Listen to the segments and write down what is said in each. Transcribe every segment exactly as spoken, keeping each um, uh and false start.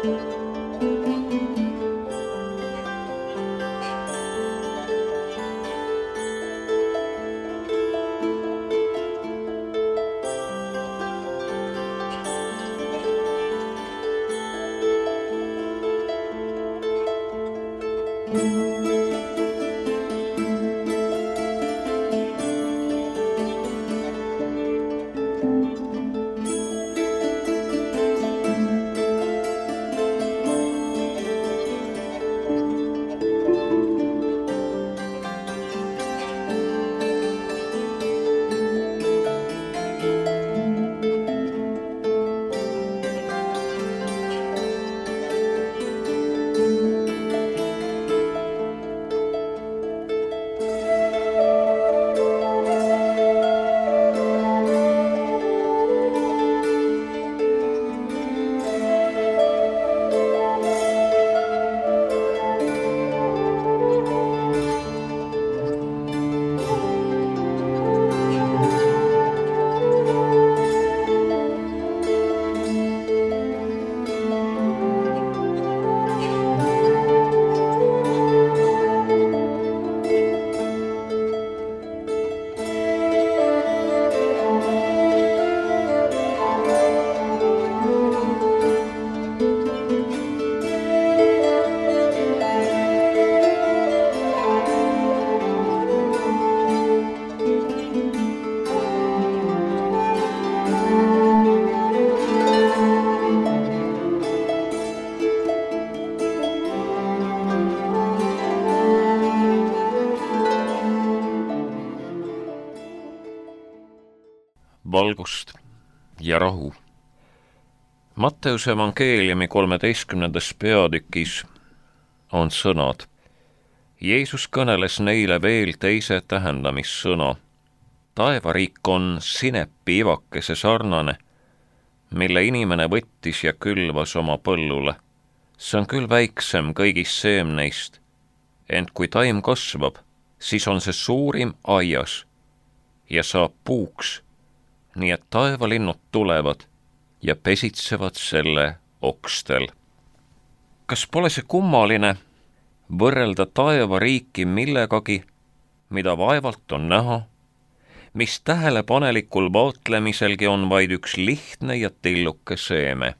valgust ja rahu. Matteuse evangeeliumi kolmeteistkümnendas peatükis on sõnad. Jeesus kõneles neile veel teise tähendamissõna. Taevariik on sinepi ivakese sarnane, mille inimene võttis ja külvas oma põllule. See on küll väiksem kõigist seemneist, ent kui taim kasvab, siis on see suurim aias ja saab puuks, nii et taevalinnud tulevad ja pesitsevad selle okstel. Kas pole see kummaline võrrelda taevariiki millegagi, mida vaevalt on näha, mis tähelepanelikul vaatlemiselgi on vaid üks lihtne ja tilluke seeme?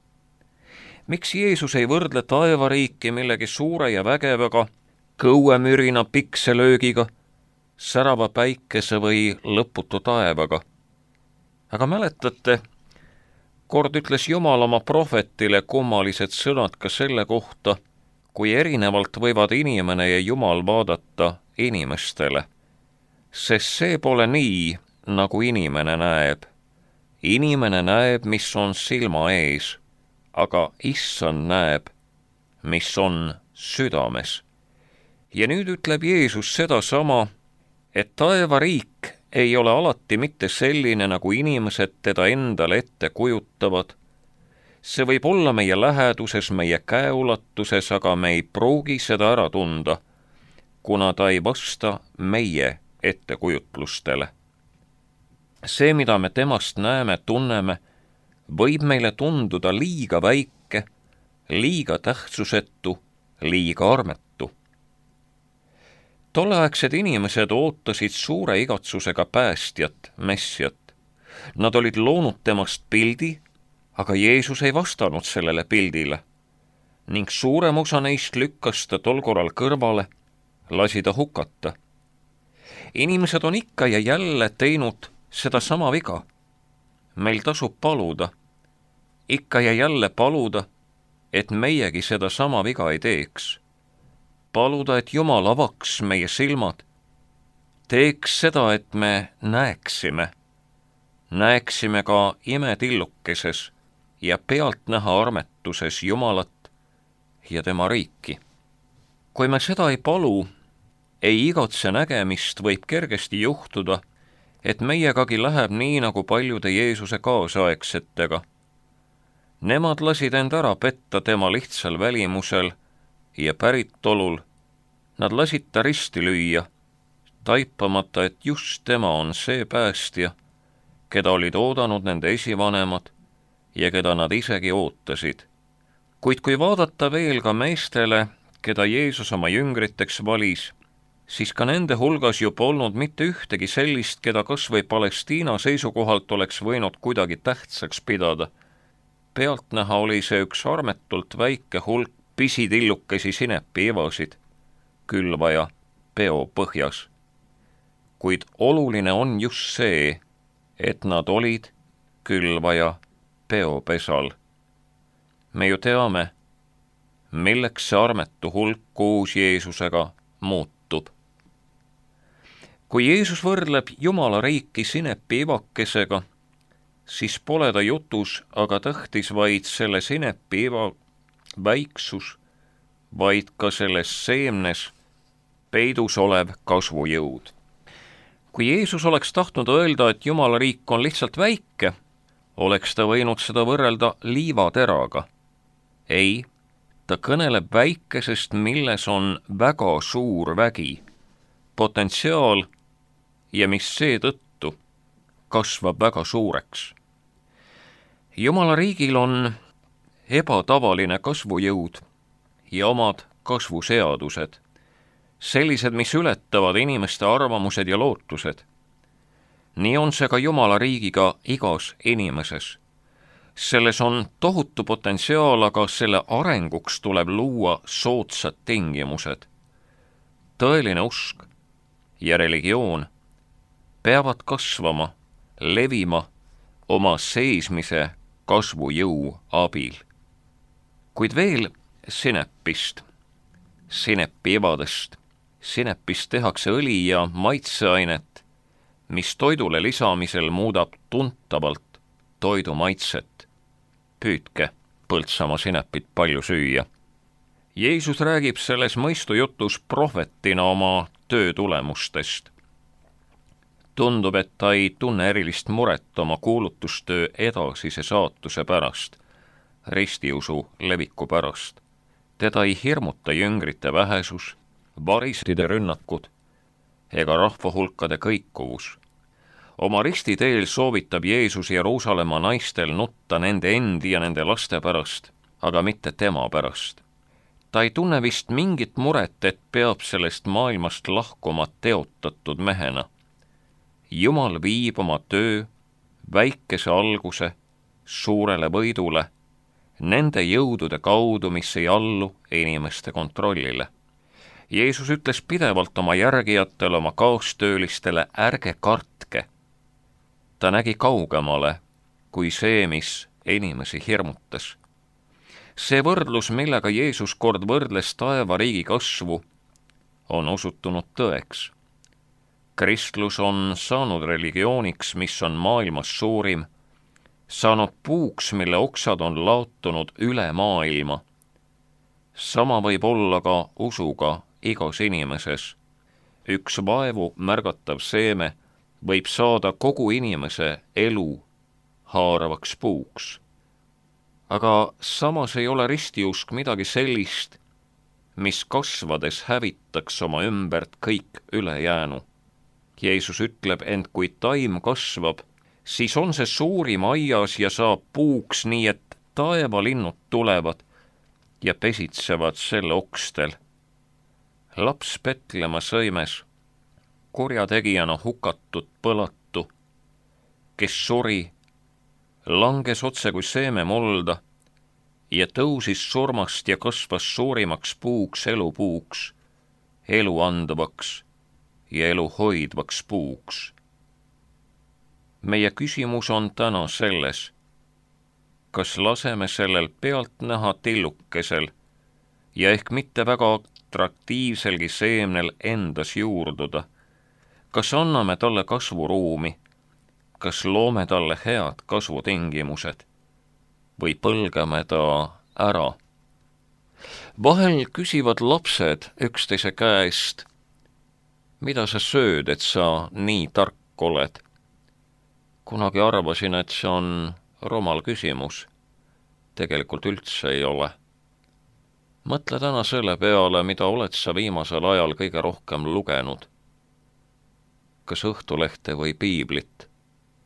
Miks Jeesus ei võrdle taevariiki millegi suure ja vägevaga, kõuemürina pikselöögiga, särava päikese või lõputu taevaga? Aga mäletate, kord ütles Jumal oma prohvetile kummalised sõnad ka selle kohta, kui erinevalt võivad inimene ja Jumal vaadata inimestele. Sest see pole nii, nagu inimene näeb. Inimene näeb, mis on silma ees, aga Issand näeb, mis on südames. Ja nüüd ütleb Jeesus sedasama, et taevariik ei ole alati mitte selline, nagu inimesed teda endale ette kujutavad. See võib olla meie läheduses, meie käeulatuses, aga me ei pruugi seda ära tunda, kuna ta ei vasta meie ettekujutlustele. See, mida me temast näeme, tunneme, võib meile tunduda liiga väike, liiga tähtsusetu, liiga armetu. Tolleaegsed inimesed ootasid suure igatsusega päästjat, messiat. Nad olid loonud temast pildi, aga Jeesus ei vastanud sellele pildile ning suurem osa neist lükkas ta tol korral kõrvale, lasi ta hukata. Inimesed on ikka ja jälle teinud seda sama viga. Meil tasub paluda, ikka ja jälle paluda, et meiegi seda sama viga ei teeks. Paluda, et Jumal avaks meie silmad, teeks seda, et me näeksime, näeksime ka imetillukeses ja pealtnäha armetuses Jumalat ja tema riiki. Kui me seda ei palu, ei igatse nägemist, võib kergesti juhtuda, et meiegagi läheb nii, nagu paljude Jeesuse kaasaegsetega. Nemad lasid end ära petta tema lihtsal välimusel ja päritolul. Nad lasid ta risti lüüa, taipamata, et just tema on see päästja, keda olid oodanud nende esivanemad ja keda nad isegi ootasid. Kuid kui vaadata veel ka meestele, keda Jeesus oma jüngriteks valis, siis ka nende hulgas ju polnud mitte ühtegi sellist, keda kas või Palestiina seisukohalt oleks võinud kuidagi tähtsaks pidada. Pealtnäha oli see üks armetult väike hulk pisitillukesi sinepiivasid, külvaja peo põhjas. Kuid oluline on just see, et nad olid külvaja peopesal. Me ju teame, milleks see armetu hulk koos Jeesusega muutub. Kui Jeesus võrdleb Jumala riiki sinepiivakesega, siis pole ta jutus aga tähtis vaid selle sinepiiva väiksus, vaid ka selles seemnes peidus olev kasvujõud. Kui Jeesus oleks tahtnud öelda, et Jumala riik on lihtsalt väike, oleks ta võinud seda võrrelda liivateraga. Ei, ta kõneleb väikesest, milles on väga suur vägi, potentsiaal ja mis seetõttu kasvab väga suureks. Jumala riigil on ebatavaline kasvujõud ja omad kasvuseadused, sellised, mis ületavad inimeste arvamused ja lootused. Nii on see ka Jumala riigiga igas inimeses. Selles on tohutu potentsiaal, aga selle arenguks tuleb luua soodsad tingimused. Tõeline usk ja religioon peavad kasvama, levima oma seismise kasvujõu abil. Kuid veel sinepist, sinepiivadest. Sinepist tehakse õli ja maitseainet, mis toidule lisamisel muudab tuntavalt toidu maitset. Püüdke Põltsamaa sinepit palju süüa. Jeesus räägib selles mõistujutus prohvetina oma töö tulemustest. Tundub, et ta ei tunne erilist muret oma kuulutustöö edasise saatuse pärast, ristiusu leviku pärast. Teda ei hirmuta jüngrite vähesus, varistide rünnakud ega rahvahulkade kõikuvus. Oma ristiteel soovitab Jeesus Jeruusalemma naistel nutta nende endi ja nende laste pärast, aga mitte tema pärast. Ta ei tunne vist mingit muret, et peab sellest maailmast lahkuma teotatud mehena. Jumal viib oma töö väikese alguse suurele võidule nende jõudude kaudu, mis ei allu inimeste kontrollile. Jeesus ütles pidevalt oma järgijatele, oma kaastöölistele, ärge kartke. Ta nägi kaugemale kui see, mis inimesi hirmutas. See võrdlus, millega Jeesus kord võrdles taevariigi kasvu, on osutunud tõeks. Kristlus on saanud religiooniks, mis on maailmas suurim, saanud puuks, mille oksad on laotunud üle maailma. Sama võib olla ka usuga igas inimeses. Üks vaevu märgatav seeme võib saada kogu inimese elu haaravaks puuks. Aga samas ei ole ristiusk midagi sellist, mis kasvades hävitaks oma ümbert kõik ülejäänu. Jeesus ütleb, ent kui taim kasvab, siis on see suurim aias ja saab puuks, nii et taevalinnud tulevad ja pesitsevad selle okstel. Laps Petlemma sõimes, kurjategijana hukatud põlatu, kes suri, langes otse kui seeme mulda ja tõusis surmast ja kasvas suurimaks puuks elupuuks, elu andvaks ja elu hoidvaks puuks. Meie küsimus on täna selles, kas laseme sellel pealtnäha tillukesel ja ehk mitte väga atraktiivselgi seemnel endas juurduda, kas anname talle kasvuruumi, kas loome talle head kasvutingimused või põlgame ta ära. Vahel küsivad lapsed üksteise käest, mida sa sööd, et sa nii tark oled? Kunagi arvasin, et see on rumal küsimus. Tegelikult üldse ei ole. Mõtle täna selle peale, mida oled sa viimasel ajal kõige rohkem lugenud. Kas Õhtulehte või Piiblit?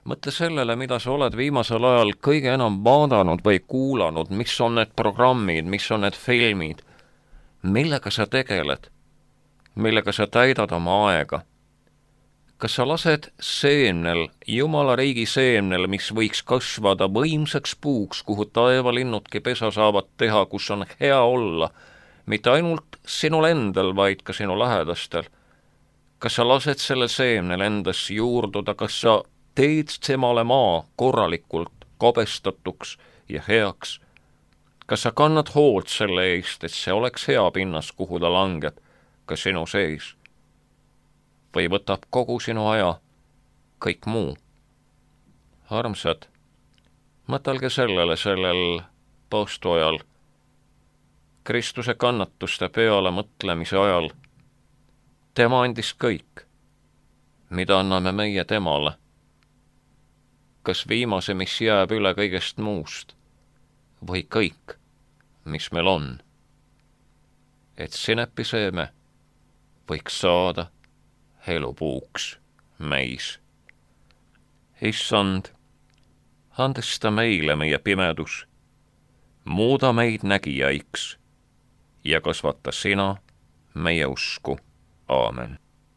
Mõtle sellele, mida sa oled viimasel ajal kõige enam vaadanud või kuulanud, mis on need programmid, mis on need filmid, millega sa tegeled, millega sa täidad oma aega. Kas sa lased seemnel, Jumala riigi seemnel, mis võiks kasvada võimsaks puuks, kuhu taevalinnudki pesa saavad teha, kus on hea olla, mitte ainult sinul endal, vaid ka sinu lähedastel. Kas sa lased selle seemnel endas juurduda, kas sa teed temale maa korralikult kabestatuks ja heaks? Kas sa kannad hoolt selle eest, et see oleks hea pinnas, kuhu ta langeb, ka sinu sees? Või võtab kogu sinu aja kõik muu? Armsad, mõtelge sellele sellel paastuajal, Kristuse kannatuste peale mõtlemise ajal. Tema andis kõik, mida anname meie temale. Kas viimase, mis jääb üle kõigest muust, või kõik, mis meil on? Et sinepiseeme võiks saada elupuuks meis. Issand, andesta meile meie pimedus, muuda meid nägijaiks ja kasvata sina meie usku. Aamen.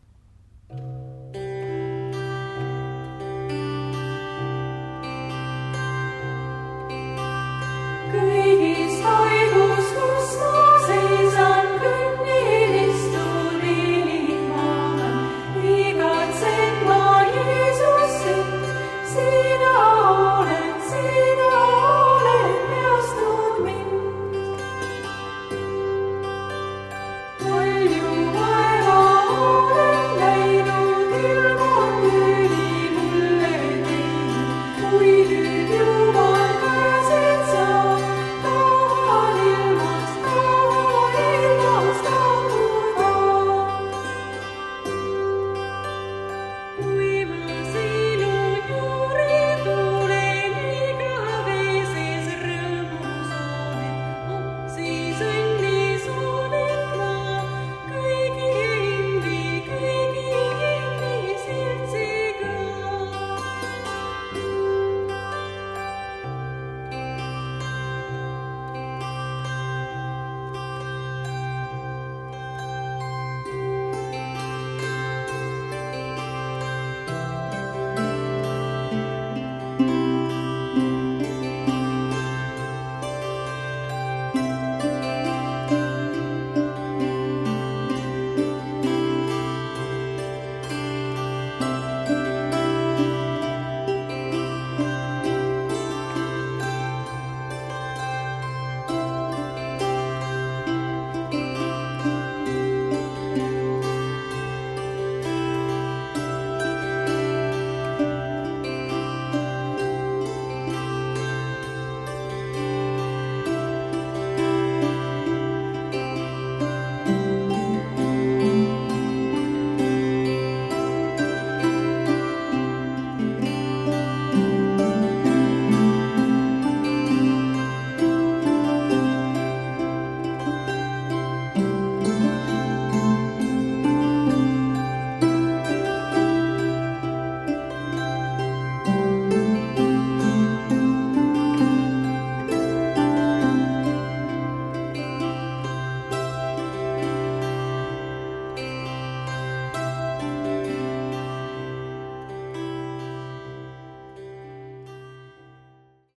Kõigis haigus, kus ma seisan, künnilistun ilmagan, igatsen ma Jeesus sind, sina oled, sina oled peastnud mind. Palju vaeva olen näinud, ilma tüüli mulle teinud, kui nüüd ju